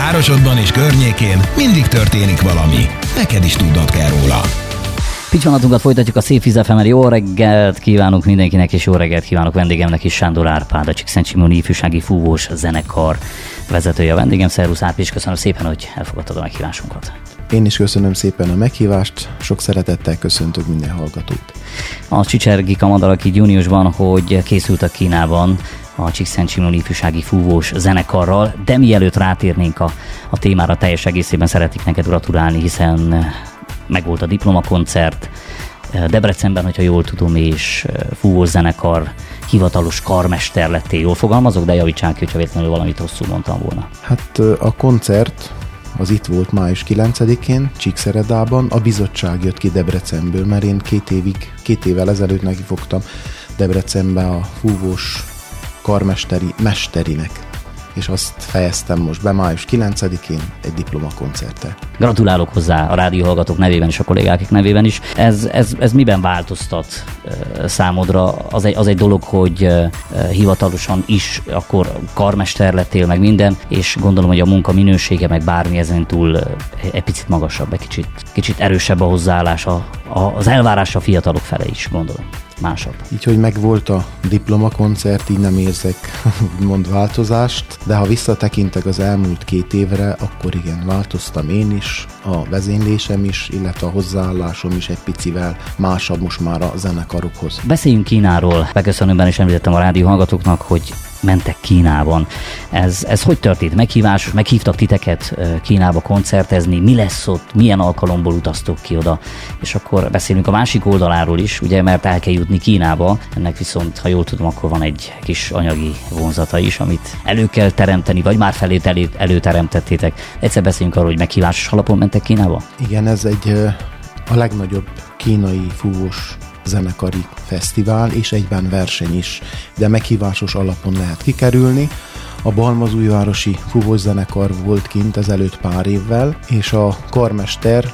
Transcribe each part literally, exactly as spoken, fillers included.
városodban és környékén mindig történik valami. Neked is tudnod kell róla. Pittyvanatunkat folytatjuk a Szép Víz ef em-en. Jó reggelt kívánunk mindenkinek, és jó reggelt kívánok vendégemnek is, Sándor Árpád, a Csíkszentsimoni Ifjúsági Fúvós Zenekar vezetője a vendégem. Szervusz Árpi, és köszönöm szépen, hogy elfogadtad a meghívásunkat. Én is köszönöm szépen a meghívást, sok szeretettel köszöntök minden hallgatót. A Csicsergi Kamadarak így júniusban, hogy készült a Kínában a Csíkszentsimoni Ifjúsági Fúvós Zenekarral, de mielőtt rátérnénk a, a témára teljes egészében, szeretnék neked gratulálni, hiszen megvolt a diplomakoncert Debrecenben, hogyha jól tudom, és fúvós zenekar hivatalos karmester lettél. Jól fogalmazok, de javítsák ki, hogyha véletlenül valamit rosszul mondtam volna. Hát a koncert az itt volt május kilencedikén, Csíkszeredában. A bizottság jött ki Debrecenből, mert én két évig, két évvel ezelőtt nekifogtam Debrecenbe a fúvós karmesteri mesterinek, és azt fejeztem most be május kilencedikén egy diplomakoncerttel. Gratulálok hozzá a rádióhallgatók nevében és a kollégák nevében is. Ez, ez, ez miben változtat uh, számodra? Az egy, az egy dolog, hogy uh, hivatalosan is akkor karmester lettél, meg minden, és gondolom, hogy a munka minősége, meg bármi ezen túl uh, egy picit magasabb, egy kicsit, kicsit erősebb a hozzáállás, a, a, az elvárás a fiatalok fele is, gondolom. Másabb. Így, hogy megvolt a diplomakoncert, így nem érzek úgymond változást, de ha visszatekintek az elmúlt két évre, akkor igen, változtam én is, a vezénylésem is, illetve a hozzáállásom is egy picivel másabb most már a zenekarokhoz. Beszéljünk Kínáról. Beköszönőben is említettem a rádió hallgatóknak, hogy mentek Kínában. Ez, ez hogy történt? Meghívás, meghívtak titeket Kínába koncertezni, mi lesz ott, milyen alkalomból utaztok ki oda, és akkor beszélünk a másik oldaláról is, ugye, mert el kell jutni Kínába, ennek viszont, ha jól tudom, akkor van egy kis anyagi vonzata is, amit elő kell teremteni, vagy már felét elő, előteremtettétek. Egyszer beszéljünk arról, hogy meghívásos alapon mentek Kínába? Igen, ez egy a legnagyobb kínai fúvós zenekari fesztivál, és egyben verseny is, de meghívásos alapon lehet kikerülni. A Balmazújvárosi fúvós zenekar volt kint ezelőtt pár évvel, és a karmester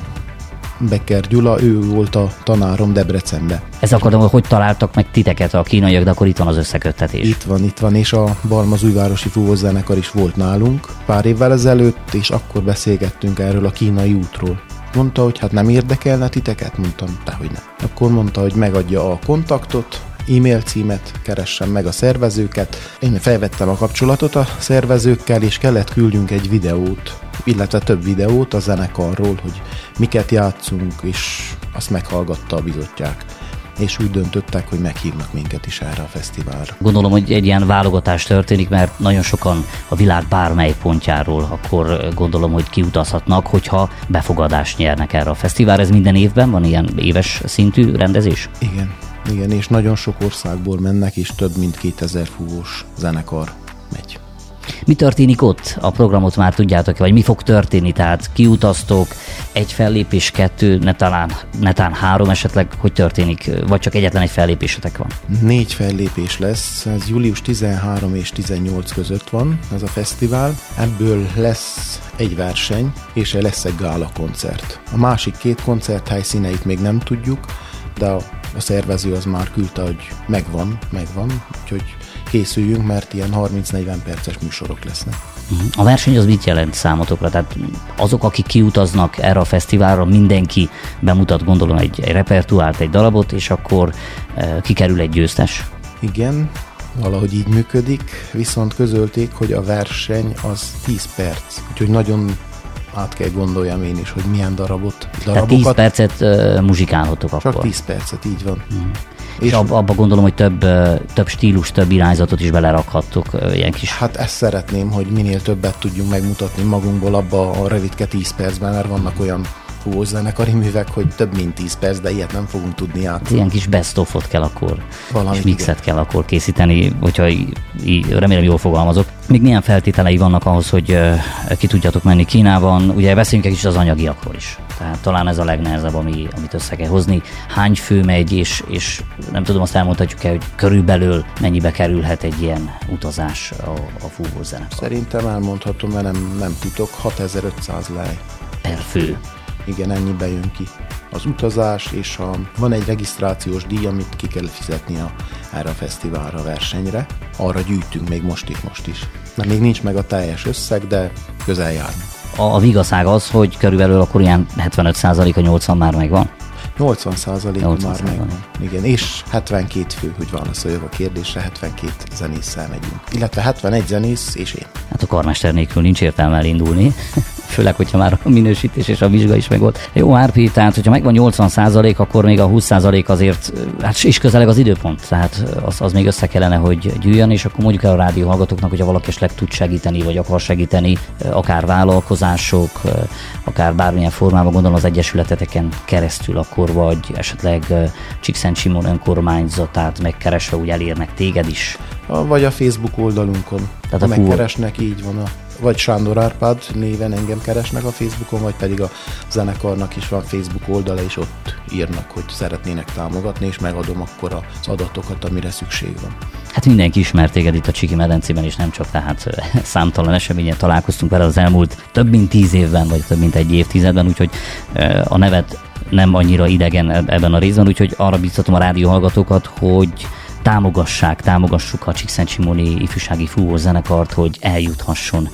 Becker Gyula, ő volt a tanárom Debrecenbe. Ez akarom, hogy találtak meg titeket a kínaiak, de akkor itt van az összeköttetés. Itt van, itt van, és a Balmazújvárosi fúvós zenekar is volt nálunk pár évvel ezelőtt, és akkor beszélgettünk erről a kínai útról. Mondta, hogy hát nem érdekelne titeket? Mondtam, dehogy nem. Akkor mondta, hogy megadja a kontaktot, e-mail címet, keressem meg a szervezőket. Én felvettem a kapcsolatot a szervezőkkel, és kellett küldjünk egy videót, illetve több videót a zenekarról, hogy miket játszunk, és azt meghallgatta a bizottság. És úgy döntöttek, hogy meghívnak minket is erre a fesztiválra. Gondolom, hogy egy ilyen válogatás történik, mert nagyon sokan a világ bármely pontjáról akkor gondolom, hogy kiutazhatnak, hogyha befogadást nyernek erre a fesztiválra. Ez minden évben van ilyen éves szintű rendezés? Igen, igen, és nagyon sok országból mennek, és több mint kétezer fúvós zenekar megy. Mi történik ott? A programot már tudjátok, vagy mi fog történni? Tehát kiutaztok, egy fellépés, kettő, ne talán, netán három esetleg, hogy történik? Vagy csak egyetlen egy fellépésetek van? Négy fellépés lesz, ez július tizenharmadika és tizennyolcadika között van ez a fesztivál. Ebből lesz egy verseny, és lesz egy gála koncert. A másik két koncert helyszíneit még nem tudjuk, de a, a szervező az már küldte, hogy megvan, megvan, úgyhogy készüljünk, mert ilyen harminc-negyven perces műsorok lesznek. A verseny az mit jelent számotokra? Tehát azok, akik kiutaznak erre a fesztiválra, mindenki bemutat, gondolom, egy, egy repertoárt, egy darabot, és akkor e, kikerül egy győztes? Igen, valahogy így működik, viszont közölték, hogy a verseny az tíz perc, úgyhogy nagyon át kell gondoljam én is, hogy milyen darabot, darabokat. Tehát tíz percet uh, muzsikálhatok akkor. Csak tíz percet, így van. Mm. És, és ab, abba gondolom, hogy több, több stílus, több irányzatot is belerakhattok, ilyen kis... Hát ezt szeretném, hogy minél többet tudjunk megmutatni magunkból abba a rövidke tíz percben, mert vannak olyan fúvós zenekari művek, hogy több mint tíz perc, de ilyet nem fogunk tudni játszani. Ilyen kis best-of-ot kell akkor, valami, és mixet igen. kell akkor készíteni, hogyha í- í- remélem jól fogalmazok. Még milyen feltételei vannak ahhoz, hogy uh, ki tudjatok menni Kínában? Ugye beszéljünk egy kicsit az anyagiakról is. Tehát talán ez a legnehezebb, ami, amit össze kell hozni. Hány fő megy, és, és nem tudom, azt elmondhatjuk el, hogy körülbelül mennyibe kerülhet egy ilyen utazás a, a fúvós zenekar? Szerintem elmondhatom, mert nem, nem titok, hatezer-ötszáz lej. Per fő. Igen, ennyibe jön ki az utazás, és a, van egy regisztrációs díj, amit ki kell fizetni a, erre a fesztiválra, a versenyre. Arra gyűjtünk még most is, most is. Na, még nincs meg a teljes összeg, de közel jár. A, a vigaszág az, hogy körülbelül akkor ilyen hetvenöt százalék, a nyolcvan már megvan? nyolcvan százalék már megvan. Igen, és hetvenkét fő, hogy válaszoljak a kérdésre, hetvenkét zenésszel megyünk. Illetve hetvenegy zenész és én. Hát a karmester nélkül nincs értelme elindulni. Főleg, hogyha már a minősítés és a vizsga is megvolt. Jó, Árpi, tehát hogyha megvan nyolcvan százalék, akkor még a húsz százalék azért, hát is közeleg az időpont, tehát az, az még össze kellene, hogy gyűjjön, és akkor mondjuk el a rádió hallgatóknak, hogyha valaki esetleg tud segíteni, vagy akar segíteni, akár vállalkozások, akár bármilyen formában, gondolom az egyesületeteken keresztül, akkor vagy esetleg Csíkszentsimon önkormányzatát megkeresve úgy elérnek téged is. Vagy a Facebook oldalunkon. Tehát ha megkeresnek, így van a vagy Sándor Árpád néven engem keresnek a Facebookon, vagy pedig a zenekarnak is van Facebook oldala, és ott írnak, hogy szeretnének támogatni, és megadom akkor az adatokat, amire szükség van. Hát mindenki ismert téged itt a Csiki medencében, és nem csak, tehát számtalan eseményen találkoztunk vele az elmúlt több mint tíz évben, vagy több mint egy évtizedben, úgyhogy a nevet nem annyira idegen ebben a részben, úgyhogy arra biztatom a rádió hallgatókat, hogy támogassák, támogassuk a Csíkszentsimoni ifjúsági fúvós zenekart, hogy eljuthasson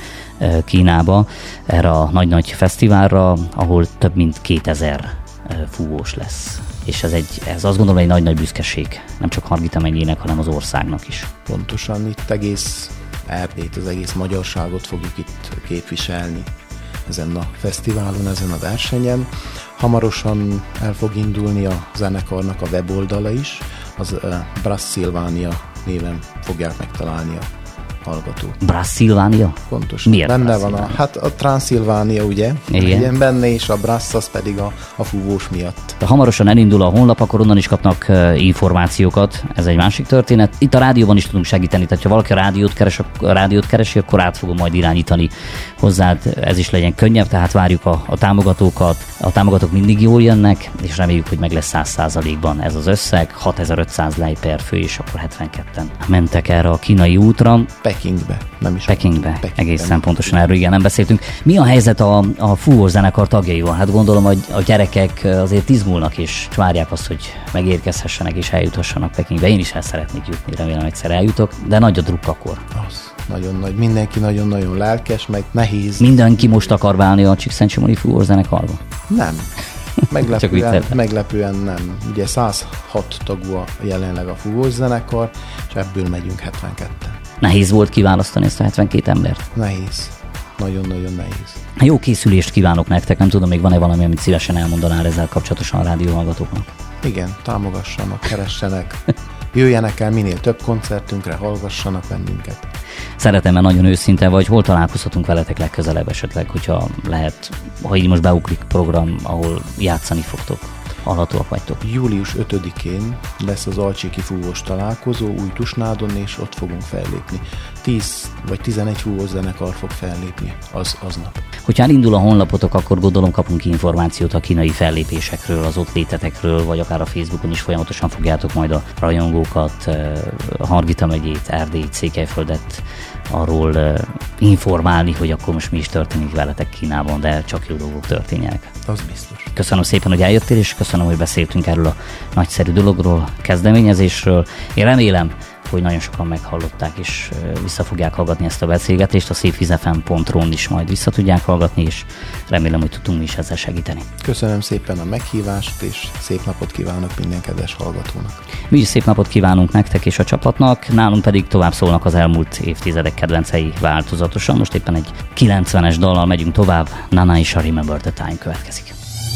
Kínába erre a nagy-nagy fesztiválra, ahol több mint kétezer fúvós lesz. És ez, egy, ez azt gondolom egy nagy-nagy büszkeség, nem csak Hargita megyének, hanem az országnak is. Pontosan, itt egész Erdélyt, az egész magyarságot fogjuk itt képviselni ezen a fesztiválon, ezen a versenyen. Hamarosan el fog indulni a zenekarnak a weboldala is, az uh, Brasszilvánia néven fogják megtalálni a hallgatók. Brasszilvánia? Pontosan. Miért benne van a, hát a Transzilvánia, ugye? Igen. Igen, benne, és a Brassz az pedig a, a fúvós miatt. Ha hamarosan elindul a honlap, akkor onnan is kapnak uh, információkat, ez egy másik történet. Itt a rádióban is tudunk segíteni, tehát ha valaki a rádiót, keres, a rádiót keresi, akkor át fogom majd irányítani hozzád, ez is legyen könnyebb, tehát várjuk a, a támogatókat. A támogatók mindig jól jönnek, és reméljük, hogy meg lesz száz százalékban ez az összeg. hatezer-ötszáz lej per fő, és akkor hetvenketten mentek erre a kínai útra. Pekingbe, nem is. Pekingbe, Pekingbe. Egészen pontosan erről igen nem beszéltünk. Mi a helyzet a, a fúvós zenekar tagjaival? Hát gondolom, hogy a gyerekek azért izgulnak, és várják azt, hogy megérkezhessenek és eljuthassanak Pekingbe. Én is el szeretnék jutni, remélem egyszer eljutok, de nagy a drukk akkor. Az. Nagyon nagy, mindenki nagyon-nagyon lelkes, meg nehéz. Mindenki most akar válni a Csíkszentsimoni fúvós zenekarba? Nem. Meglepően, meglepően nem. Ugye száz hat tagú a jelenleg a fúvós zenekar, és ebből megyünk hetvenketten. Nehéz volt kiválasztani ezt a hetvenkét embert? Nehéz. Nagyon-nagyon nehéz. Jó készülést kívánok nektek, nem tudom, még van-e valami, amit szívesen elmondanál ezzel kapcsolatosan a rádióhallgatóknak? Igen, támogassanak, keressenek, jöjjenek el minél több koncertünkre, hallgassanak bennünket. Szeretem, mert nagyon őszinte vagy, hol találkozhatunk veletek legközelebb esetleg, hogyha lehet, ha így most beugrik program, ahol játszani fogtok, hallhatóak vagytok. július ötödikén lesz az Alcsiki fúvós találkozó Újtusnádon, és ott fogunk fellépni. tíz vagy tizenegy fúvós zenekar fog fellépni az, aznap. Hogyha elindul a honlapotok, akkor gondolom kapunk információt a kínai fellépésekről, az ott létetekről, vagy akár a Facebookon is folyamatosan fogjátok majd a rajongókat, a Hargita megyét, Erdélyt, Székelyföldet arról uh, informálni, hogy akkor most mi is történik veletek Kínában, de csak jó dolgok történjenek. Az biztos. Köszönöm szépen, hogy eljöttél, és köszönöm, hogy beszéltünk erről a nagyszerű dologról, kezdeményezésről. Én remélem, hogy nagyon sokan meghallották, és vissza fogják hallgatni ezt a beszélgetést. A szépvizefem pont ru-n is majd vissza tudják hallgatni, és remélem, hogy tudtunk mi is ezzel segíteni. Köszönöm szépen a meghívást, és szép napot kívánok minden kedves hallgatónak. Mi is szép napot kívánunk nektek és a csapatnak, nálunk pedig tovább szólnak az elmúlt évtizedek kedvencei változatosan. Most éppen egy kilencvenes dallal megyünk tovább, Nana és a Remember the Time következik.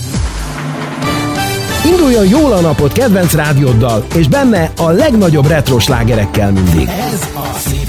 Induljon jól a napot kedvenc rádióddal, és benne a legnagyobb retro slágerekkel mindig. Ez a